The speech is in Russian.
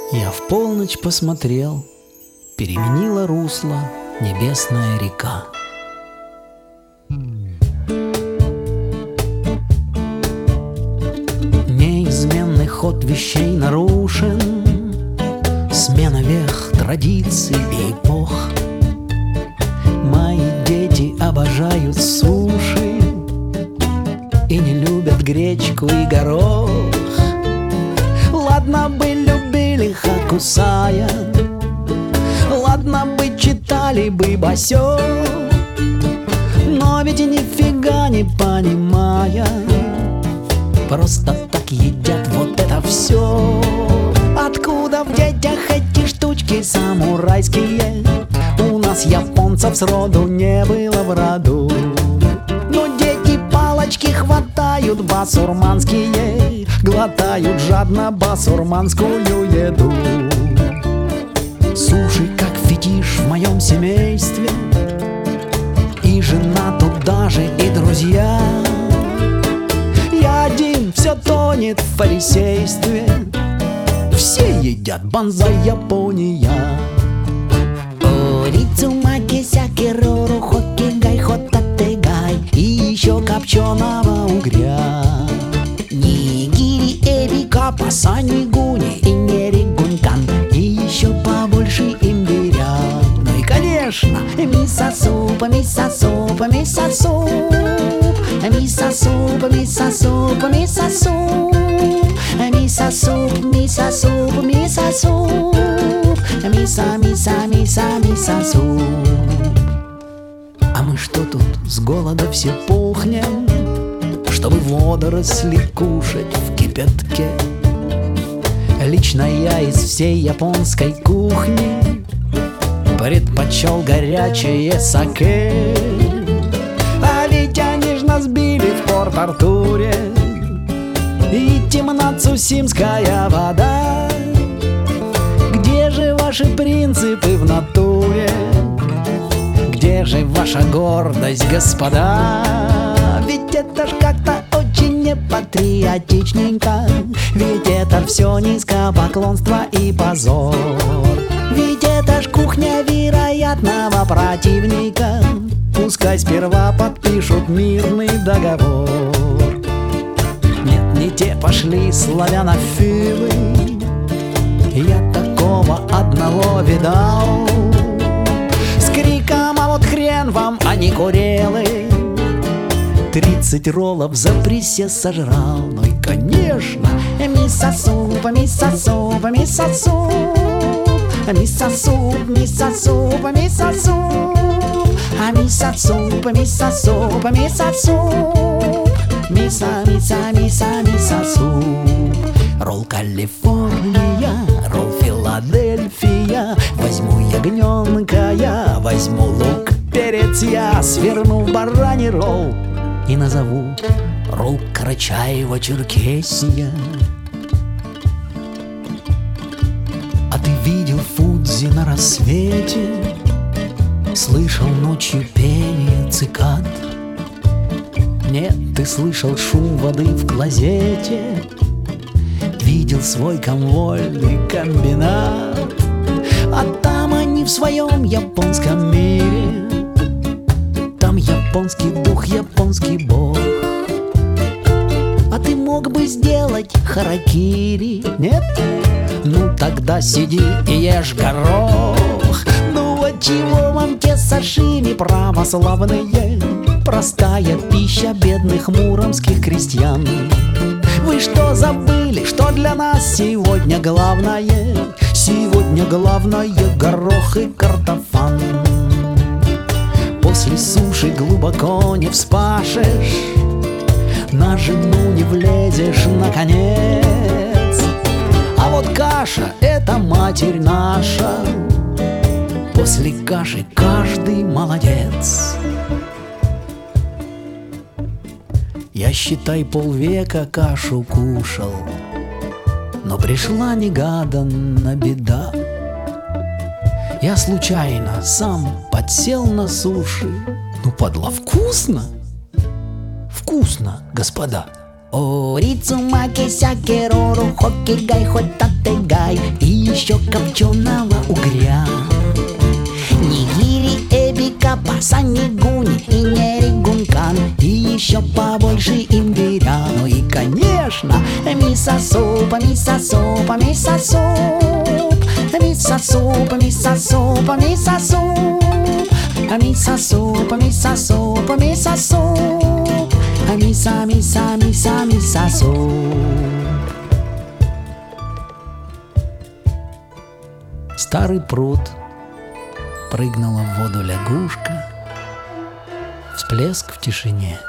Я в полночь посмотрел, переменила русло небесная река. Неизменный ход вещей нарушен, смена вех, традиций и эпох. Мои дети обожают суши и не любят гречку и горох. Ладно бы любили Хокусая, ладно бы читали бы Басё, но ведь нифига не понимая, просто так едят вот это все. Откуда в детях эти штучки самурайские? У нас японцев сроду не было в роду. Но дети палочки хватают басурманские, глотают жадно басурманскую еду. Суши как фетиш в моем семействе, и жена туда же, и друзья. Я один, все тонет в фарисействе, все едят банзай Япония. Орицумаки, сякерору, хоккигай, хотатегай, и еще копченого угря. Нигири, эбика, пасанигуни и неригункан, и еще побольше имбиря. Ну и конечно, мисо-суп, мисо-суп, мисо-суп, мисо-суп, мисо-суп, мисо-суп, мисо-суп, мисо-суп, мисо-суп, мисо-мисо-мисо-мисо-суп. А мы что тут с голода все пухнем, чтобы водоросли кушать в кипятке? Лично я из всей японской кухни предпочел горячее саке. А ведь они ж нас били в Порт-Артуре, и темна цусимская вода. Где же ваши принципы в натуре? Где же ваша гордость, господа? Ведь это ж как-то очень непатриотичненько, ведь это все низкопоклонство и позор. Ведь это ж кухня вероятного противника, пускай сперва подпишут мирный договор. Нет, не те пошли славянофилы, я такого одного видал, с криком: а вот хрен вам, а не курелы. 30 роллов за присест сожрал. Ну и конечно, мисо-суп, мисо-суп, мисо-суп, мисо-суп, мисо-суп, мисо-суп, а мисо-суп, мисо-суп, мисо-суп, мисо-мисо-мисо-мисо-суп. Ролл Калифорния, ролл Филадельфия, возьму ягненка я, возьму лук, перец я, сверну в бараний ролл и назову ролл Карачаево-Черкесия. А ты видел Фудзи на рассвете, слышал ночью пение цикад? Нет, ты слышал шум воды в клозете, видел свой конвойный комбинат. А там они в своем японском мире, там японский дух, японский бог. А ты мог бы сделать харакири, нет? Ну тогда сиди и ешь горох. Ну от чего вам те сашими православные? Простая пища бедных муромских крестьян. Вы что забыли, что для нас сегодня главное? Сегодня главное горох и картофан. После суши глубоко не вспашешь, на жену не влезешь наконец. А вот каша — это матерь наша, после каши каждый молодец. Я, считай, полвека кашу кушал, но пришла негаданно беда. Я случайно сам подсел на суши. Ну, подло вкусно! Вкусно, господа! Орицумаки, сякерору, хоккигай, хотатегай, и еще копченого угря. Нигири, эбика, пасани, гуни и неригункан, и еще побольше имбиря. Ну и, конечно, мисо-суп, мисо-суп, мисо-суп, мисо-суп, мисо-суп, мисо-суп, мисо-суп, мисо-суп, мисо-суп, мисо-мисо-мисо-мисо-суп. Старый пруд, прыгнула в воду лягушка, всплеск в тишине.